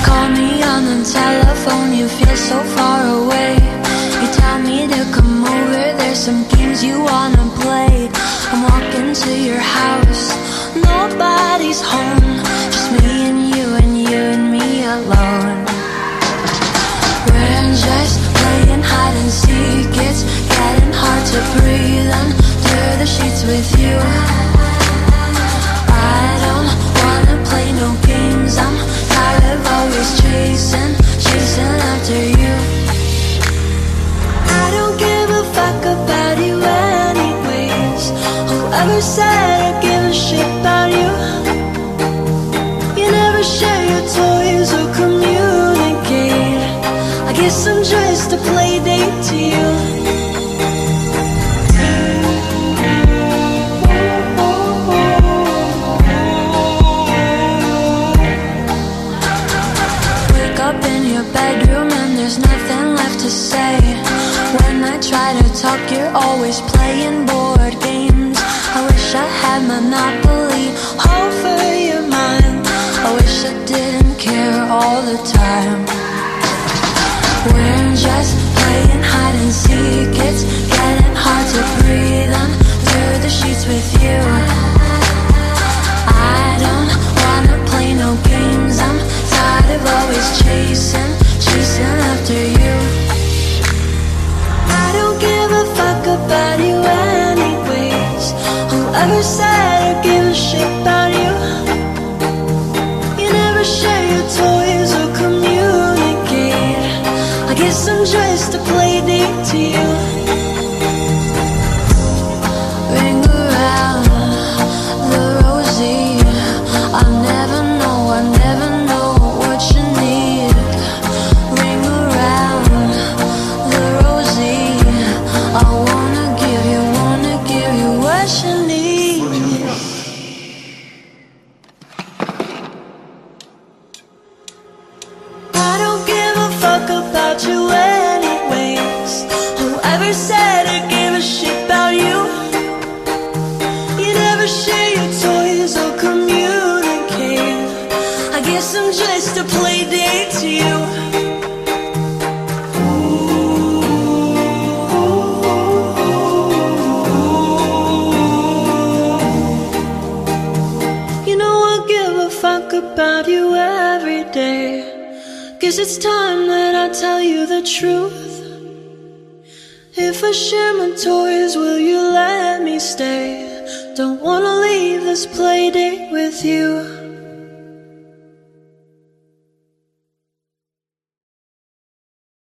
Call me on the telephone, you feel so far away. You tell me to come over, there's some games you wanna play. I'm walking to your house, nobody's home, just me and you and me alone. We're just playing hide and seek, it's getting hard to breathe under the sheets with you. I don't wanna play no games, I'm tired of always chasing after you. I don't give a fuck about you anyways. Whoever said I give a shit about you? You never share your toys or communicate. I guess I'm just a play date to you. Wake up in your bedroom and there's nothing left to say. When I try to talk, you're always playing board games. I wish I had Monopoly over your mind. I wish I didn't care all the time. We're just playing hide and seek, it's getting hard to breathe under the sheets with you. I don't wanna play no games, I'm tired of always chasing after you. I don't give a fuck about you anyways. Whoever said I give a shit about you? You never share your toys or communicate. I guess I'm just a play date to you. Ring around the rosy, I never know what you need. Ring around the rosy, I wanna give you what you need. I don't give a fuck about you anyways. Whoever said I give a shit about you? You never share your toys or communicate. I guess I'm just a play date to you. You know I give a fuck about you every day. Guess it's time that I tell you the truth. If I share my toys, will you let me stay? Don't wanna leave this play date with you.